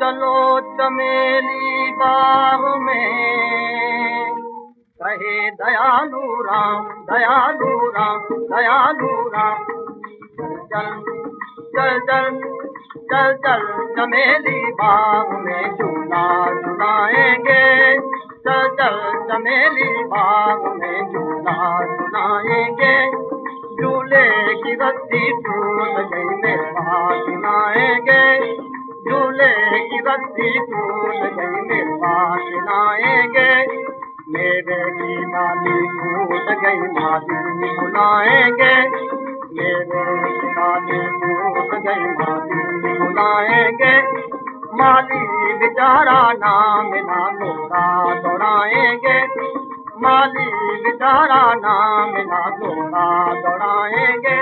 चलो चमेली बाग में, कहे दयालु राम दयालु राम दयालु राम। चल चल चल चल चल चमेली बाग में झूला झुलाएंगे। चल चल चमेली बाग में झूला झुलाएंगे। झूले की रस्सी टूट गई मेरे पास सुनाएंगे। झूले की रस्सी टूट गई मेरे पास सुनाएंगे। मेरे की माली टूट गई माली बुलाएंगे। मेरे की माली टूट गई माली बुलाएंगे। माली बेचारा नाम ना घोड़ा दौड़ाएंगे। माली बेचारा नाम ना घोड़ा दौड़ाएंगे।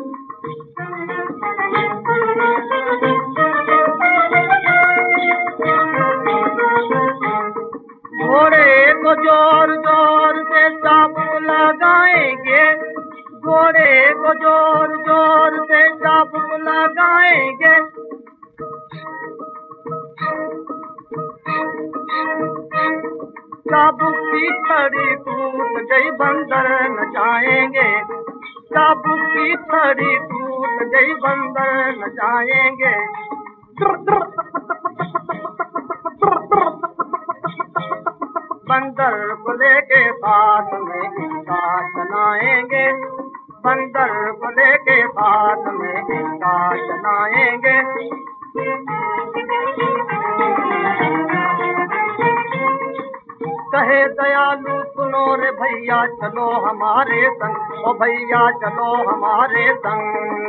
घोड़े को जोर जोर से चाबुक लगाएंगे। घोड़े को जोर जोर से चाबुक लगाएंगे। चाबुक की छड़ी टूट गई बंदर नचाएंगे। चाबुक की छड़ी टूट गई बंदर नचाएंगे। बंदर को लेके साथ में इसका चलाएंगे। बंदर को लेके साथ में इसका चलाएंगे। कहे दयालु सुनो रे भैया चलो हमारे संग। ओ भैया चलो हमारे संग।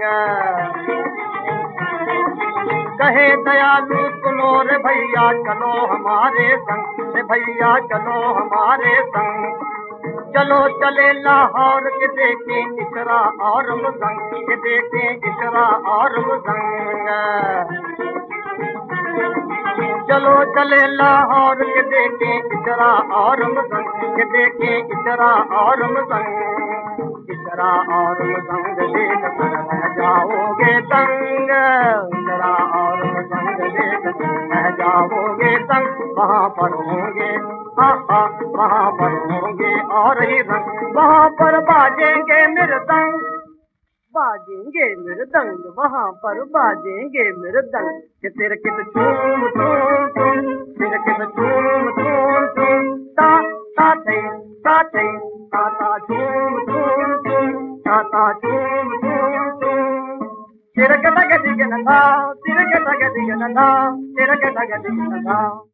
कहे दयालु सुनो रे भैया चलो हमारे संग। रे भैया चलो हमारे संग। चलो चले लाहौर के देखें इशरा और मुजंग। के देखें इशरा और मुजंग। चलो चले लाहौर के देखें इशरा और मुजंग। के देखें इशरा और मुजंग। इशरा और मुजंग देख कर रह जाओगे दंग। इशरा और मुजंग देख कर रह जाओगे दंग। वहाँ पर होंगे वहाँ पर होंगे और ही रंग। वहाँ पर बाजेंगे मृदंग। बाजेंगे मृदंग वहाँ पर बाजेंगे मृदंग। कि तेरे कित चूम चूम चूम। तेरे कित चूम चूम चूम। ता ता थे ता थे ता ता चूम चूम चूम। ता ता चूम चूम चूम। तेरे कटा गदी के नथा। तेरे कटा गदी के नथा। तेरे कटा गदी के नथा।